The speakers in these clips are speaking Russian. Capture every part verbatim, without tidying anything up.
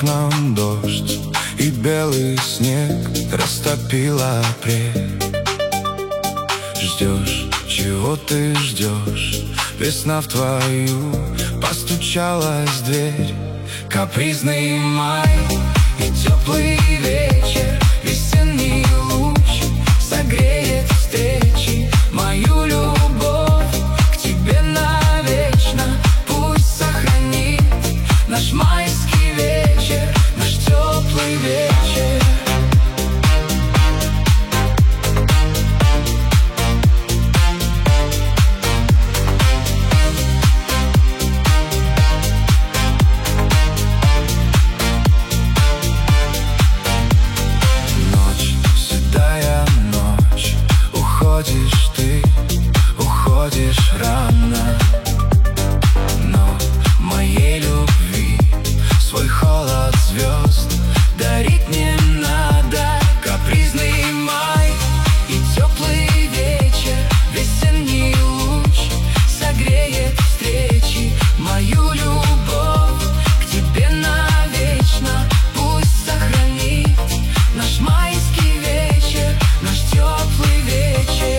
окнам дождь, и белый снег растопил апрель. Ждешь, чего ты ждешь? Весна в твою постучалась дверь. Капризный май и теплый вечер, весенний луч согреет встречи. Мою любовь к тебе навечно пусть сохранит наш майский вечер, наш теплый вечер. Уходишь ты, уходишь рано, но моей любви свой холод звезд дарить не надо. Капризный май и теплый вечер, весенний луч согреет встречи. Мою любовь к тебе навечно пусть сохранит наш майский вечер, наш теплый вечер.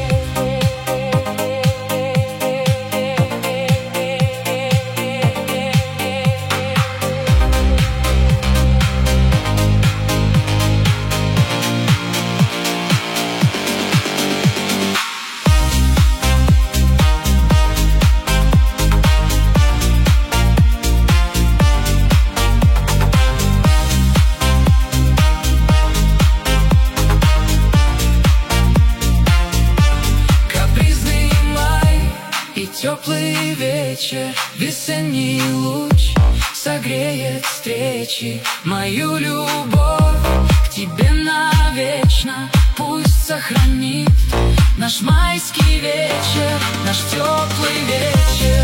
Теплый вечер, весенний луч согреет встречи. Мою любовь к тебе навечно пусть сохранит наш майский вечер, наш теплый вечер.